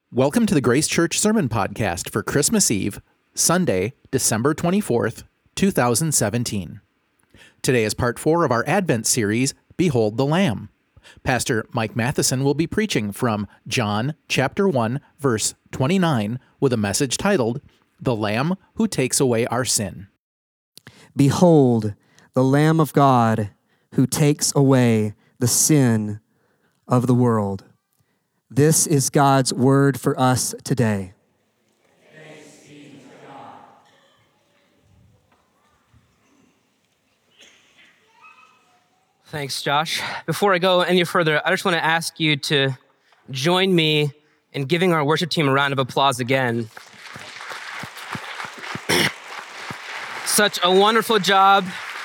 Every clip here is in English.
Welcome to the Grace Church Sermon Podcast for Christmas Eve, Sunday, December 24th, 2017. Today is part 4 of our Advent series, Behold the Lamb. Pastor Mike Matheson will be preaching from John chapter 1, verse 29, with a message titled, The Lamb Who Takes Away Our Sin. Behold, the Lamb of God who takes away the sin of the world. This is God's word for us today. Thanks be to God. Thanks, Josh. Before I go any further, I just want to ask you to join me in giving our worship team a round of applause again. Such a wonderful job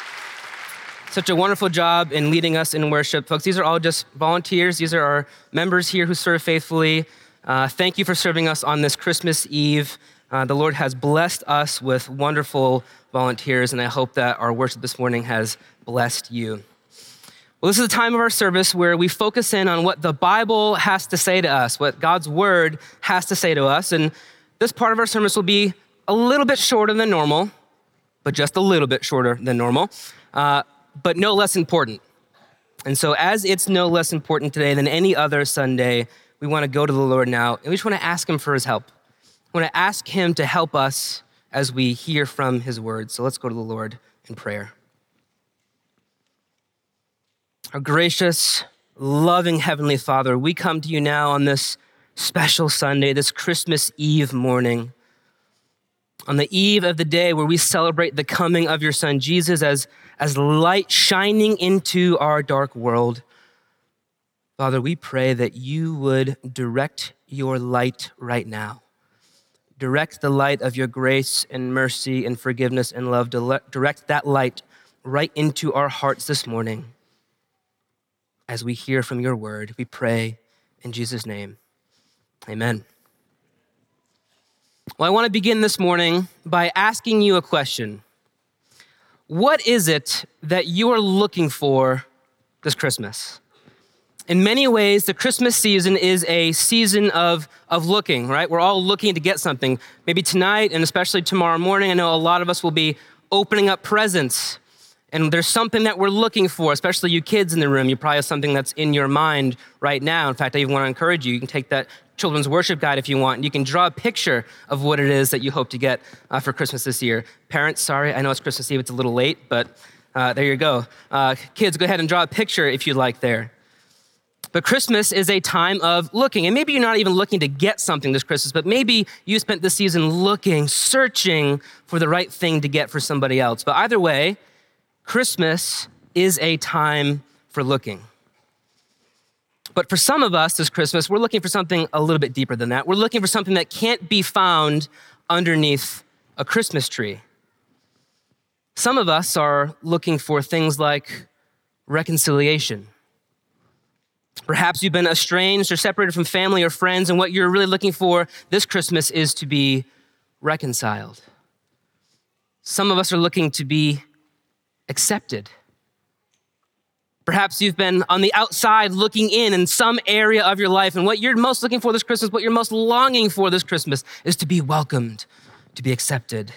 in leading us in worship. Folks, these are all just volunteers. These are our members here who serve faithfully. Thank you for serving us on this Christmas Eve. The Lord has blessed us with wonderful volunteers, and I hope that our worship this morning has blessed you. Well, this is the time of our service where we focus in on what the Bible has to say to us, what God's Word has to say to us. And this part of our service will be a little bit shorter than normal, but just a little bit shorter than normal. But no less important. And so as it's no less important today than any other Sunday, we want to go to the Lord now, and we just want to ask him for his help. We want to ask him to help us as we hear from his word. So let's go to the Lord in prayer. Our gracious, loving Heavenly Father, we come to you now on this special Sunday, this Christmas Eve morning, on the eve of the day where we celebrate the coming of your Son, Jesus, as light shining into our dark world. Father, we pray that you would direct your light right now. Direct the light of your grace and mercy and forgiveness and love. Direct that light right into our hearts this morning as we hear from your word. We pray in Jesus' name. Amen. Well, I want to begin this morning by asking you a question. What is it that you are looking for this Christmas? In many ways, the Christmas season is a season of looking, right? We're all looking to get something. Maybe tonight and especially tomorrow morning, I know a lot of us will be opening up presents. And there's something that we're looking for, especially you kids in the room. You probably have something that's in your mind right now. In fact, I even want to encourage you. You can take that children's worship guide if you want, and you can draw a picture of what it is that you hope to get for Christmas this year. Parents, sorry, I know it's Christmas Eve, it's a little late, but there you go. Kids, go ahead and draw a picture if you'd like there. But Christmas is a time of looking, and maybe you're not even looking to get something this Christmas, but maybe you spent this season looking, searching for the right thing to get for somebody else. But either way, Christmas is a time for looking. But for some of us this Christmas, we're looking for something a little bit deeper than that. We're looking for something that can't be found underneath a Christmas tree. Some of us are looking for things like reconciliation. Perhaps you've been estranged or separated from family or friends, and what you're really looking for this Christmas is to be reconciled. Some of us are looking to be accepted. Perhaps you've been on the outside looking in some area of your life, and what you're most looking for this Christmas, what you're most longing for this Christmas is to be welcomed, to be accepted.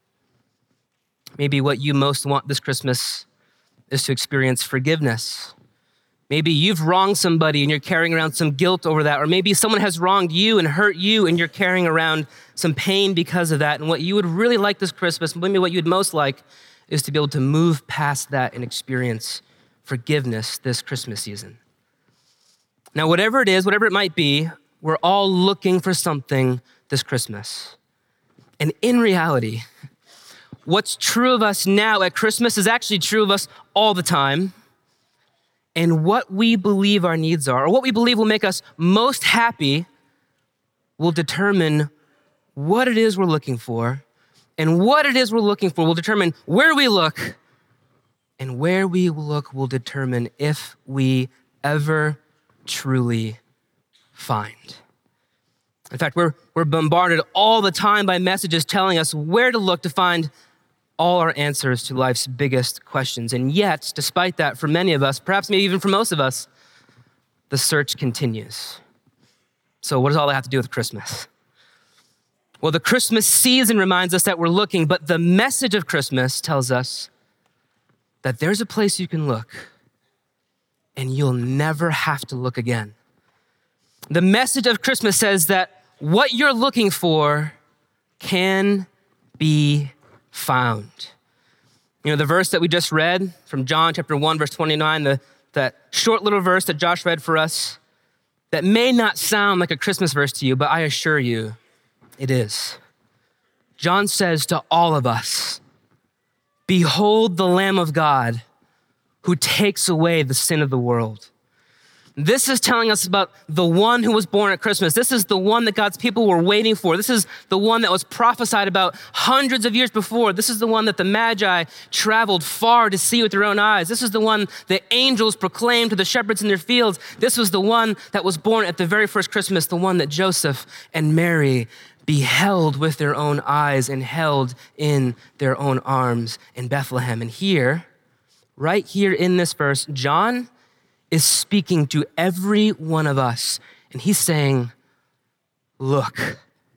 Maybe what you most want this Christmas is to experience forgiveness. Maybe you've wronged somebody and you're carrying around some guilt over that, or maybe someone has wronged you and hurt you and you're carrying around some pain because of that. And what you would really like this Christmas, maybe what you'd most like, is to be able to move past that and experience forgiveness this Christmas season. Now, whatever it is, whatever it might be, we're all looking for something this Christmas. And in reality, what's true of us now at Christmas is actually true of us all the time. And what we believe our needs are, or what we believe will make us most happy, will determine what it is we're looking for. And what it is we're looking for will determine where we look. And where we look will determine if we ever truly find. In fact, we're bombarded all the time by messages telling us where to look to find all our answers to life's biggest questions. And yet, despite that, for many of us, perhaps maybe even for most of us, the search continues. So what does all that have to do with Christmas? Well, the Christmas season reminds us that we're looking, but the message of Christmas tells us that there's a place you can look and you'll never have to look again. The message of Christmas says that what you're looking for can be found. You know, the verse that we just read from John chapter 1, verse 29, that short little verse that Josh read for us, that may not sound like a Christmas verse to you, but I assure you, it is. John says to all of us, "Behold the Lamb of God who takes away the sin of the world." This is telling us about the one who was born at Christmas. This is the one that God's people were waiting for. This is the one that was prophesied about hundreds of years before. This is the one that the Magi traveled far to see with their own eyes. This is the one that angels proclaimed to the shepherds in their fields. This was the one that was born at the very first Christmas, the one that Joseph and Mary beheld with their own eyes and held in their own arms in Bethlehem. And here, right here in this verse, John is speaking to every one of us, and he's saying, look.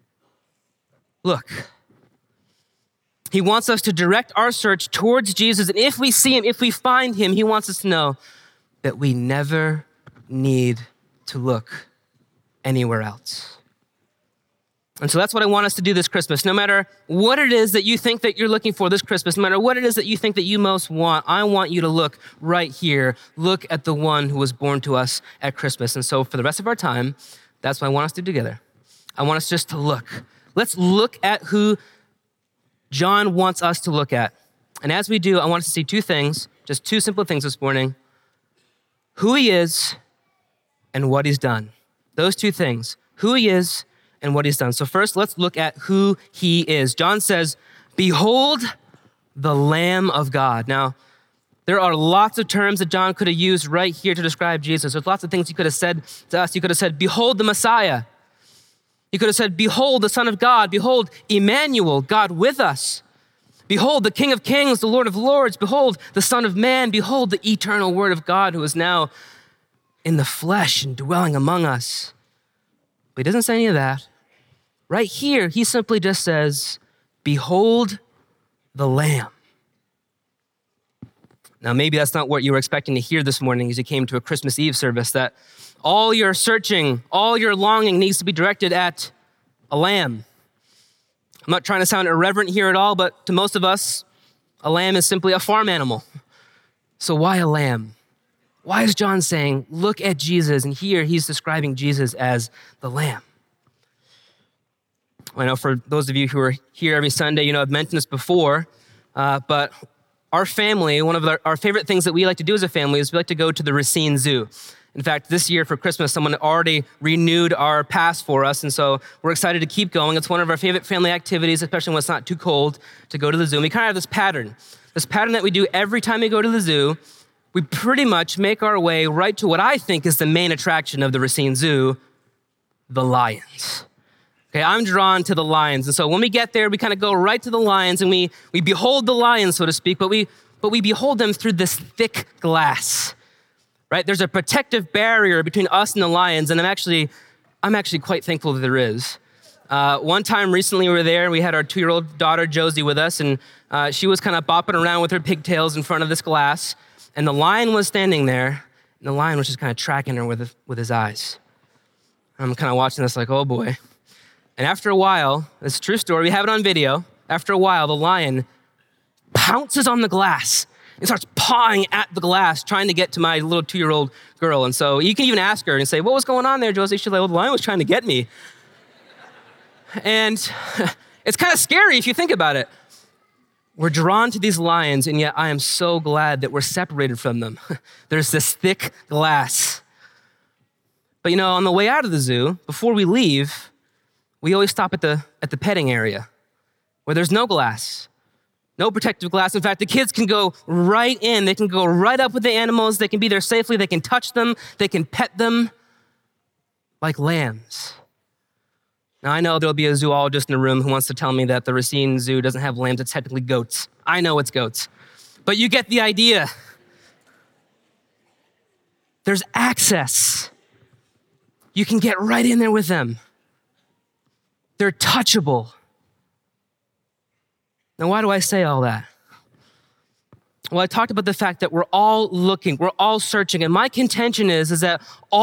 He wants us to direct our search towards Jesus, and if we see him, if we find him, he wants us to know that we never need to look anywhere else. And so that's what I want us to do this Christmas. No matter what it is that you think that you're looking for this Christmas, no matter what it is that you think that you most want, I want you to look right here. Look at the one who was born to us at Christmas. And so for the rest of our time, that's what I want us to do together. I want us just to look. Let's look at who John wants us to look at. And as we do, I want us to see two things, just two simple things this morning. Who he is and what he's done. Those two things, who he is and what he's done. So first, let's look at who he is. John says, "Behold the Lamb of God." Now, there are lots of terms that John could have used right here to describe Jesus. There's lots of things he could have said to us. He could have said, "Behold the Messiah." He could have said, "Behold the Son of God." "Behold Emmanuel, God with us." "Behold the King of Kings, the Lord of Lords." "Behold the Son of Man." "Behold the eternal Word of God who is now in the flesh and dwelling among us." But he doesn't say any of that. Right here, he simply just says, "Behold the Lamb." Now, maybe that's not what you were expecting to hear this morning as you came to a Christmas Eve service, that all your searching, all your longing needs to be directed at a lamb. I'm not trying to sound irreverent here at all, but to most of us, a lamb is simply a farm animal. So why a lamb? Why is John saying, look at Jesus? And here he's describing Jesus as the Lamb. I know for those of you who are here every Sunday, you know I've mentioned this before, but our family, one of our favorite things that we like to do as a family is we like to go to the Racine Zoo. In fact, this year for Christmas, someone already renewed our pass for us, and so we're excited to keep going. It's one of our favorite family activities, especially when it's not too cold, to go to the zoo. And we kind of have this pattern that we do every time we go to the zoo. We pretty much make our way right to what I think is the main attraction of the Racine Zoo, the lions. Okay, I'm drawn to the lions. And so when we get there, we kind of go right to the lions and we behold the lions, so to speak, but we behold them through this thick glass, right? There's a protective barrier between us and the lions, and I'm actually quite thankful that there is. One time recently we were there, and we had our 2-year-old daughter, Josie, with us, and she was kind of bopping around with her pigtails in front of this glass, and the lion was standing there, and the lion was just kind of tracking her with his eyes. I'm kind of watching this like, oh boy. And after a while, it's a true story, we have it on video. After a while, the lion pounces on the glass and starts pawing at the glass, trying to get to my little 2-year-old girl. And so you can even ask her and say, what was going on there, Josie? She's like, well, the lion was trying to get me. And it's kind of scary if you think about it. We're drawn to these lions, and yet I am so glad that we're separated from them. There's this thick glass. But you know, on the way out of the zoo, before we leave, we always stop at the petting area where there's no glass, no protective glass. In fact, the kids can go right in. They can go right up with the animals. They can be there safely. They can touch them. They can pet them like lambs. Now, I know there'll be a zoologist in the room who wants to tell me that the Racine Zoo doesn't have lambs. It's technically goats. I know it's goats. But you get the idea. There's access. You can get right in there with them. They're touchable. Now, why do I say all that? Well, I talked about the fact that we're all looking, we're all searching, and my contention is that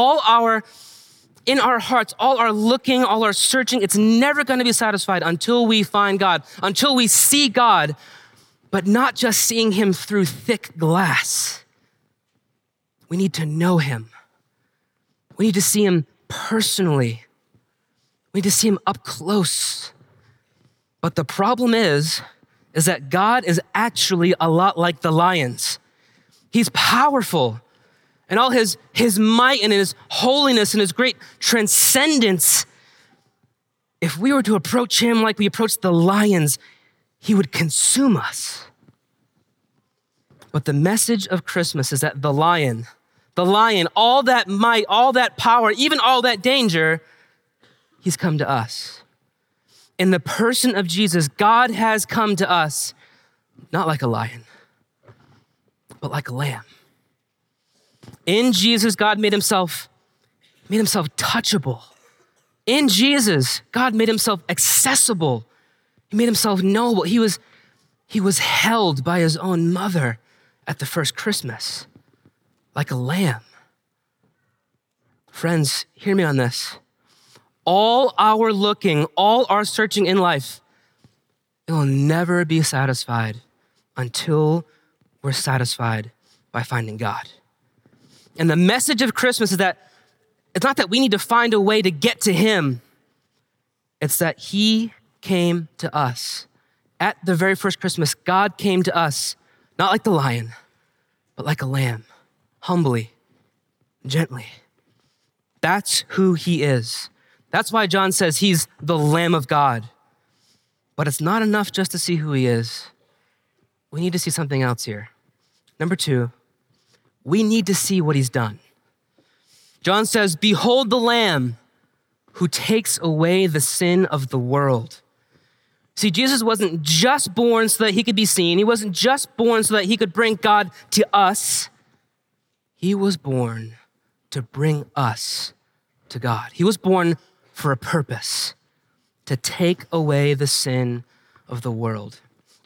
in our hearts, all our looking, all our searching, it's never going to be satisfied until we find God, until we see God, but not just seeing him through thick glass. We need to know him. We need to see him personally. We need to see him up close. But the problem is that God is actually a lot like the lions. He's powerful, and all his might and his holiness and his great transcendence. If we were to approach him like we approach the lions, he would consume us. But the message of Christmas is that the lion, all that might, all that power, even all that danger, he's come to us. In the person of Jesus, God has come to us, not like a lion, but like a lamb. In Jesus, God made himself touchable. In Jesus, God made himself accessible. He made himself knowable. He was held by his own mother at the first Christmas, like a lamb. Friends, hear me on this. All our looking, all our searching in life, it will never be satisfied until we're satisfied by finding God. And the message of Christmas is that it's not that we need to find a way to get to him. It's that he came to us. At the very first Christmas, God came to us, not like the lion, but like a lamb, humbly, gently. That's who he is. That's why John says he's the Lamb of God. But it's not enough just to see who he is. We need to see something else here. Number 2, we need to see what he's done. John says, "Behold the Lamb who takes away the sin of the world." See, Jesus wasn't just born so that he could be seen. He wasn't just born so that he could bring God to us. He was born to bring us to God. He was born for a purpose, to take away the sin of the world.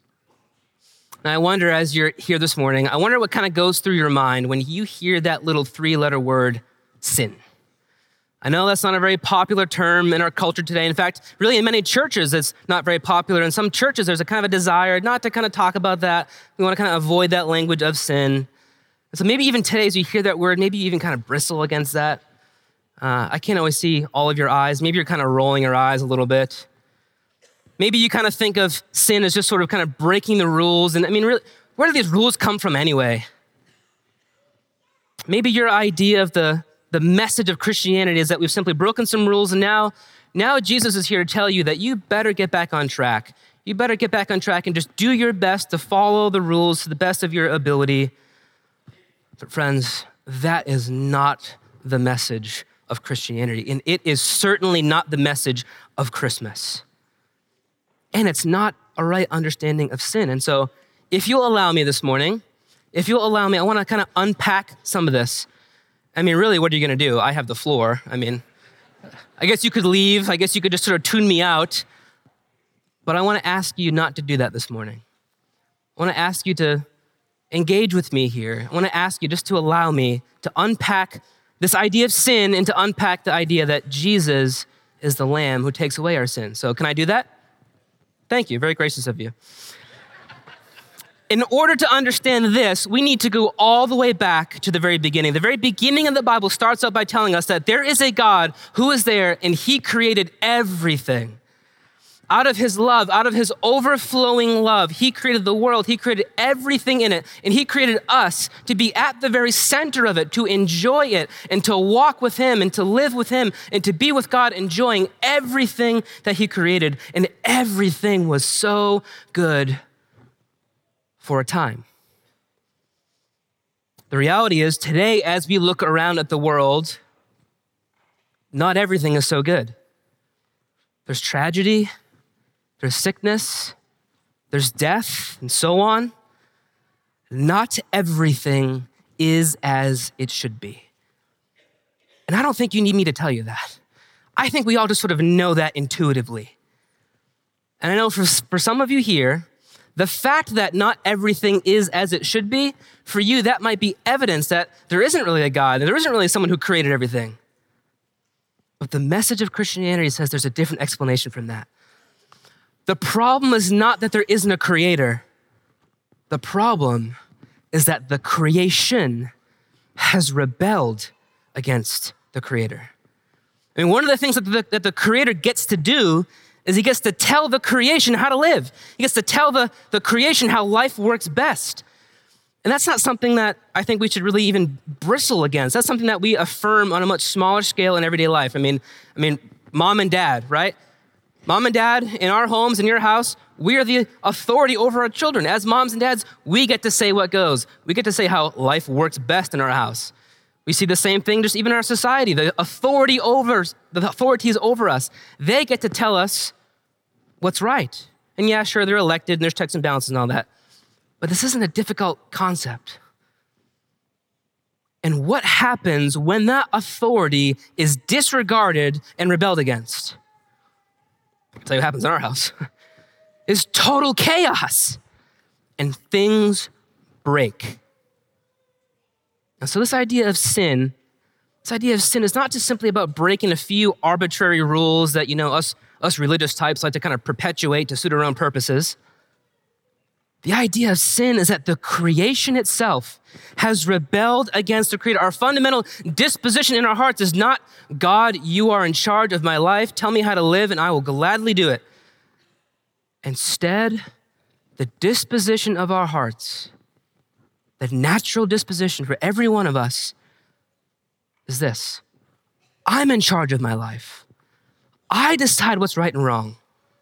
And I wonder, as you're here this morning, I wonder what kind of goes through your mind when you hear that little 3-letter word, sin. I know that's not a very popular term in our culture today. In fact, really in many churches, it's not very popular. In some churches, there's a kind of a desire not to kind of talk about that. We want to kind of avoid that language of sin. And so maybe even today, as you hear that word, maybe you even kind of bristle against that. I can't always see all of your eyes. Maybe you're kind of rolling your eyes a little bit. Maybe you kind of think of sin as just sort of kind of breaking the rules. And I mean, really, where do these rules come from anyway? Maybe your idea of the message of Christianity is that we've simply broken some rules, and now Jesus is here to tell you that you better get back on track. You better get back on track and just do your best to follow the rules to the best of your ability. But friends, that is not the message of Christianity, and it is certainly not the message of Christmas. And it's not a right understanding of sin. And so if you'll allow me this morning, I want to kind of unpack some of this. I mean, really, what are you going to do? I have the floor. I mean, I guess you could leave. I guess you could just sort of tune me out. But I want to ask you not to do that this morning. I want to ask you to engage with me here. I want to ask you just to allow me to unpack this idea of sin and to unpack the idea that Jesus is the Lamb who takes away our sin. So can I do that? Thank you. Very gracious of you. In order to understand this, we need to go all the way back to the very beginning. The very beginning of the Bible starts out by telling us that there is a God who is there and he created everything. Out of his love, out of his overflowing love, he created the world, he created everything in it, and he created us to be at the very center of it, to enjoy it, and to walk with him, and to live with him, and to be with God, enjoying everything that he created. And everything was so good for a time. The reality is, today, as we look around at the world, not everything is so good. There's tragedy, there's sickness, there's death, and so on. Not everything is as it should be. And I don't think you need me to tell you that. I think we all just sort of know that intuitively. And I know for some of you here, the fact that not everything is as it should be, for you, that might be evidence that there isn't really a God, and there isn't really someone who created everything. But the message of Christianity says there's a different explanation from that. The problem is not that there isn't a creator. The problem is that the creation has rebelled against the creator. I mean, one of the things that the creator gets to do is he gets to tell the creation how to live. He gets to tell the creation how life works best. And that's not something that I think we should really even bristle against. That's something that we affirm on a much smaller scale in everyday life. I mean, mom and dad, right? Mom and dad, in our homes, in your house, we are the authority over our children. As moms and dads, we get to say what goes. We get to say how life works best in our house. We see the same thing just even in our society. The authorities over us, they get to tell us what's right. And yeah, sure, they're elected and there's checks and balances and all that. But this isn't a difficult concept. And what happens when that authority is disregarded and rebelled against? I'll tell you what happens in our house. It's total chaos. And things break. And so this idea of sin is not just simply about breaking a few arbitrary rules that, us religious types like to kind of perpetuate to suit our own purposes. The idea of sin is that the creation itself has rebelled against the Creator. Our fundamental disposition in our hearts is not, God, you are in charge of my life. Tell me how to live and I will gladly do it. Instead, the disposition of our hearts, the natural disposition for every one of us is this: I'm in charge of my life. I decide what's right and wrong.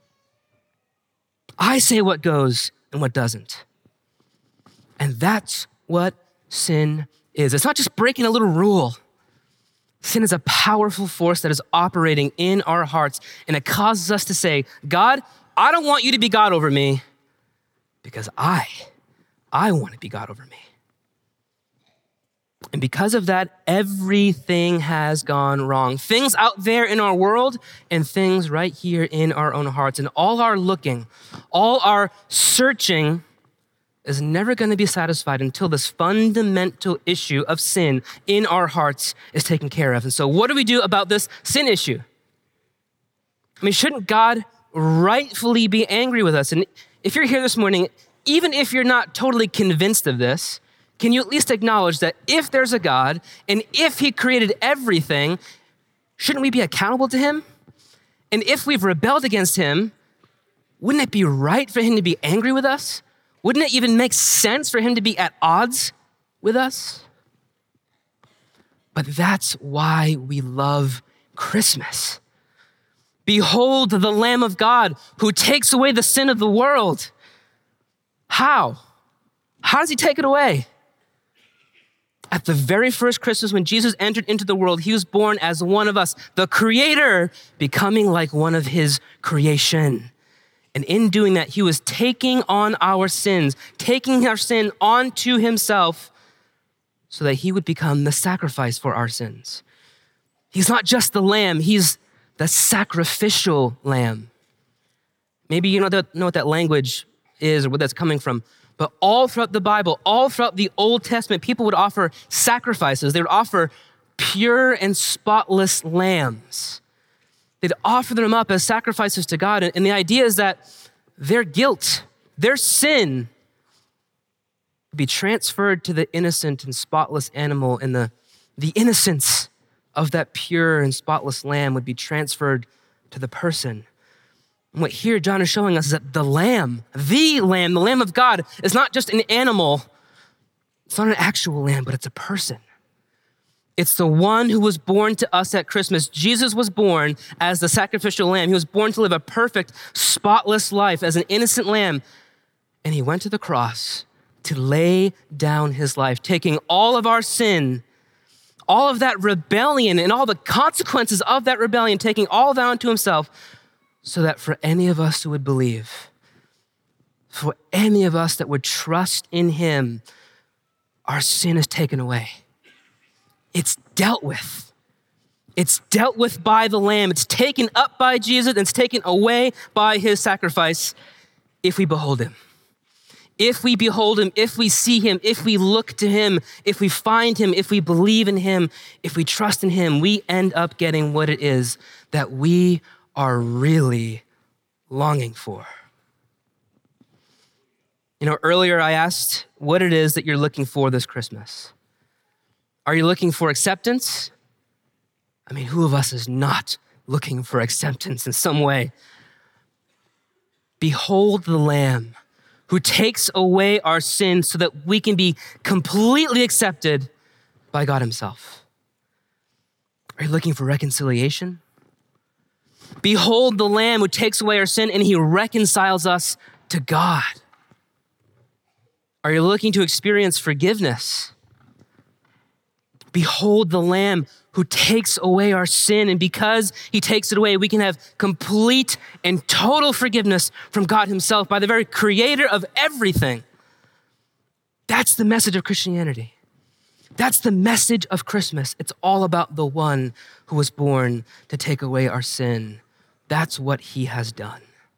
I say what goes and what doesn't. And that's what sin is. It's not just breaking a little rule. Sin is a powerful force that is operating in our hearts, and it causes us to say, God, I don't want you to be God over me because I want to be God over me. And because of that, everything has gone wrong. Things out there in our world and things right here in our own hearts. And all our looking, all our searching is never going to be satisfied until this fundamental issue of sin in our hearts is taken care of. And so what do we do about this sin issue? I mean, shouldn't God rightfully be angry with us? And if you're here this morning, even if you're not totally convinced of this, can you at least acknowledge that if there's a God and if he created everything, shouldn't we be accountable to him? And if we've rebelled against him, wouldn't it be right for him to be angry with us? Wouldn't it even make sense for him to be at odds with us? But that's why we love Christmas. Behold the Lamb of God who takes away the sin of the world. How? How does he take it away? At the very first Christmas, when Jesus entered into the world, he was born as one of us, the Creator, becoming like one of his creation. And in doing that, he was taking on our sins, taking our sin onto himself so that he would become the sacrifice for our sins. He's not just the lamb, he's the sacrificial lamb. Maybe you know what that language is or where that's coming from. But all throughout the Bible, all throughout the Old Testament, people would offer sacrifices. They would offer pure and spotless lambs. They'd offer them up as sacrifices to God. And the idea is that their guilt, their sin, would be transferred to the innocent and spotless animal, and the innocence of that pure and spotless lamb would be transferred to the person. And what here John is showing us is that the Lamb of God, is not just an animal. It's not an actual lamb, but it's a person. It's the one who was born to us at Christmas. Jesus was born as the sacrificial lamb. He was born to live a perfect, spotless life as an innocent lamb. And he went to the cross to lay down his life, taking all of our sin, all of that rebellion and all the consequences of that rebellion, taking all that onto himself, so that for any of us who would believe, for any of us that would trust in him, our sin is taken away. It's dealt with. It's dealt with by the Lamb. It's taken up by Jesus and it's taken away by his sacrifice if we behold him. If we behold him, if we see him, if we look to him, if we find him, if we believe in him, if we trust in him, we end up getting what it is that we are really longing for. You know, earlier I asked what it is that you're looking for this Christmas. Are you looking for acceptance? I mean, who of us is not looking for acceptance in some way? Behold the Lamb who takes away our sins so that we can be completely accepted by God himself. Are you looking for reconciliation? Behold the Lamb who takes away our sin and he reconciles us to God. Are you looking to experience forgiveness? Behold the Lamb who takes away our sin, and because he takes it away, we can have complete and total forgiveness from God himself by the very creator of everything. That's the message of Christianity. That's the message of Christmas. It's all about the one who was born to take away our sin. That's what he has done.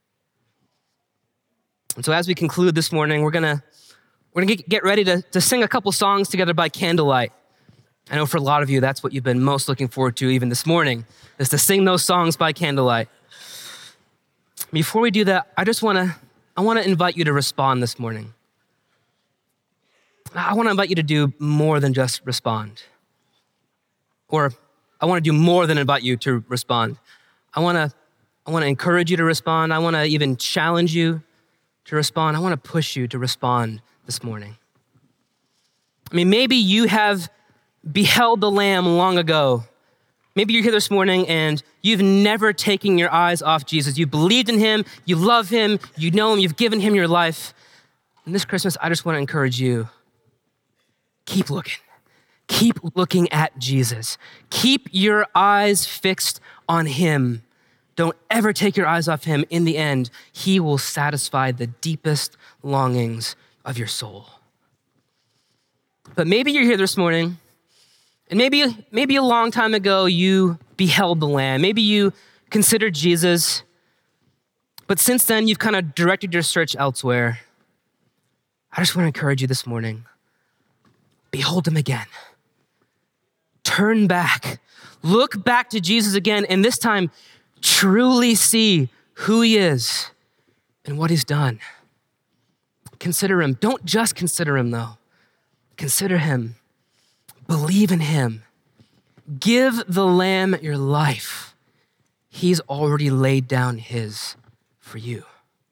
And so as we conclude this morning, we're gonna get ready to sing a couple songs together by candlelight. I know for a lot of you, that's what you've been most looking forward to even this morning, is to sing those songs by candlelight. Before we do that, I want to invite you to respond this morning. I want to invite you to do more than just respond. Or I want to do more than invite you to respond. I want to encourage you to respond. I want to even challenge you to respond. I want to push you to respond this morning. I mean, maybe you have beheld the Lamb long ago. Maybe you're here this morning and you've never taken your eyes off Jesus. You believed in him, you love him, you know him, you've given him your life. And this Christmas, I just want to encourage you, keep looking. Keep looking at Jesus. Keep your eyes fixed on him. Don't ever take your eyes off him. In the end, he will satisfy the deepest longings of your soul. But maybe you're here this morning, and maybe a long time ago you beheld the Lamb. Maybe you considered Jesus, but since then you've kind of directed your search elsewhere. I just want to encourage you this morning. Behold him again. Turn back. Look back to Jesus again, and this time truly see who he is and what he's done. Consider him. Don't just consider him, though. Consider him. Believe in him. Give the Lamb your life. He's already laid down his for you.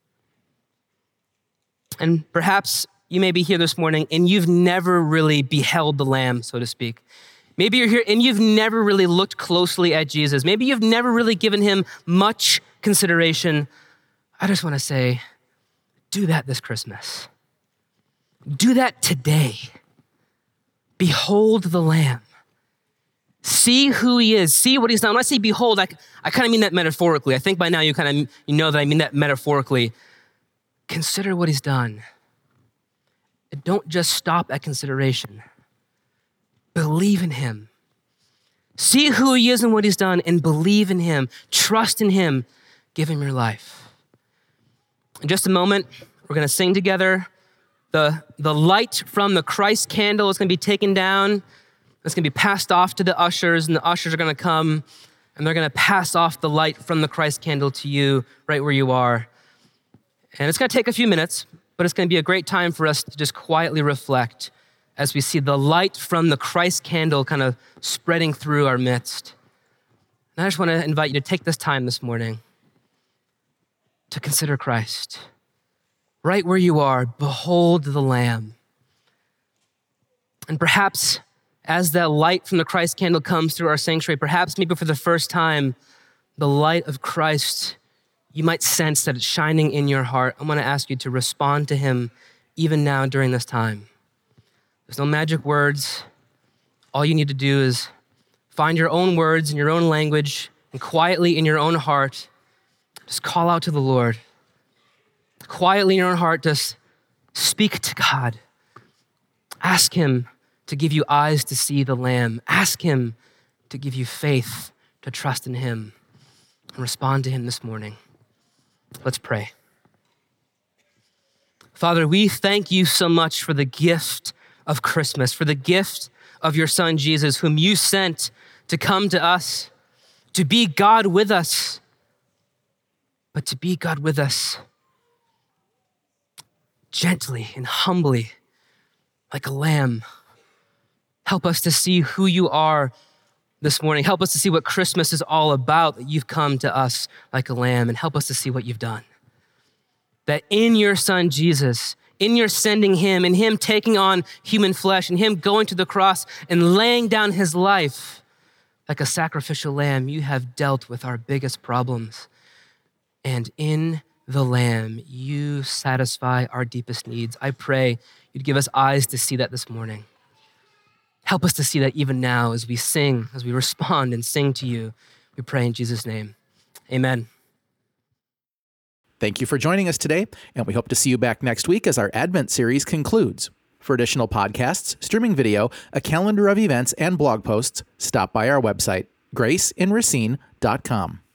And perhaps you may be here this morning and you've never really beheld the Lamb, so to speak. Maybe you're here and you've never really looked closely at Jesus. Maybe you've never really given him much consideration. I just want to say, do that this Christmas. Do that today. Behold the Lamb. See who he is. See what he's done. When I say behold, I kind of mean that metaphorically. I think by now you know that I mean that metaphorically. Consider what he's done. And don't just stop at consideration. Believe in him. See who he is and what he's done and believe in him. Trust in him. Give him your life. In just a moment, we're going to sing together. The light from the Christ candle is going to be taken down. It's going to be passed off to the ushers, and the ushers are going to come, and they're going to pass off the light from the Christ candle to you right where you are. And it's going to take a few minutes, but it's going to be a great time for us to just quietly reflect as we see the light from the Christ candle kind of spreading through our midst. And I just want to invite you to take this time this morning to consider Christ. Right where you are, behold the Lamb. And perhaps as that light from the Christ candle comes through our sanctuary, perhaps maybe for the first time, the light of Christ, you might sense that it's shining in your heart. I want to ask you to respond to him even now during this time. There's no magic words. All you need to do is find your own words in your own language and quietly in your own heart, just call out to the Lord. Quietly in your own heart, just speak to God. Ask him to give you eyes to see the Lamb. Ask him to give you faith to trust in him and respond to him this morning. Let's pray. Father, we thank you so much for the gift of Christmas, for the gift of your son, Jesus, whom you sent to come to us, to be God with us, but to be God with us gently and humbly, like a lamb. Help us to see who you are this morning. Help us to see what Christmas is all about, that you've come to us like a lamb, and help us to see what you've done. That in your son, Jesus, in your sending him, in him taking on human flesh, and him going to the cross and laying down his life like a sacrificial lamb, you have dealt with our biggest problems. And in the Lamb, you satisfy our deepest needs. I pray you'd give us eyes to see that this morning. Help us to see that even now as we sing, as we respond and sing to you. We pray in Jesus' name. Amen. Thank you for joining us today, and we hope to see you back next week as our Advent series concludes. For additional podcasts, streaming video, a calendar of events, and blog posts, stop by our website, graceinracine.com.